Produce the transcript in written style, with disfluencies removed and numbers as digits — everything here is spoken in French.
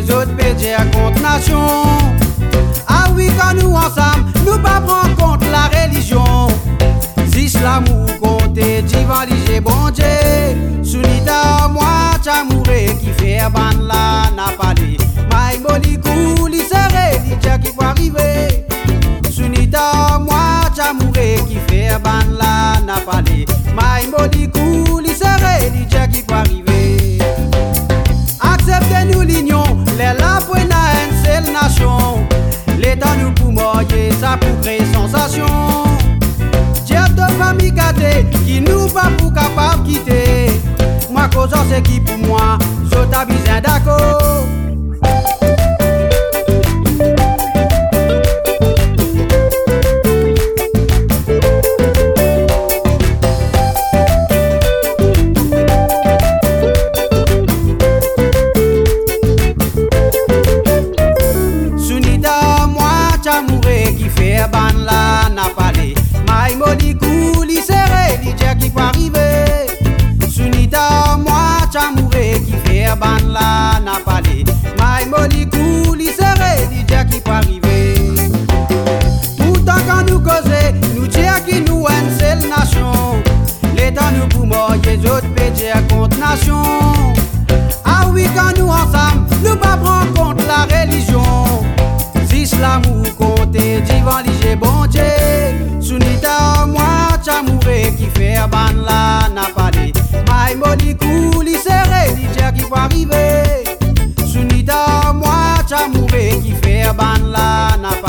les autres pédiers contre nation. Ah oui, quand nous ensemble, nous pas prendre compte la religion. Islam ou côté divalisé bon Dieu. Sunita moi chamouré qui fait ban la n'a pas dit. Maï molikou li serré li dia qui peut arriver. Sunita moi chamouré qui fait ban la n'a pas dit. Maï molikou li serré li dia qui peut arriver. Acceptez-nous l'union, les la pour une seule nation. L'État nous pour moyer, ça pour créer sensation. Dieu de famille gâtée, qui nous pas pour capable quitter. Moi cause c'est qui pour moi, je t'avise d'accord. Qui fait ban la n'a pas dit. Maï molikou li serré li dia qui peut arriver. Sunita moi chamouré qui fait ban la n'a pas dit. Maï molikou li serré li dia qui peut arriver. Pourtant quand nous causons, nous dire qui nous une seule nation. L'État nous pour moyer les autres pédiers contre nation. Ah oui quand nous ensemble, nous pas prendre compte la religion. Islam ou côté divalisé bon Dieu. Sunita moi chamouré qui fait ban la n'a pas dit. Maï molikou li serré li dia qui peut arriver. Sunita moi chamouré qui fait ban la n'a pas dit.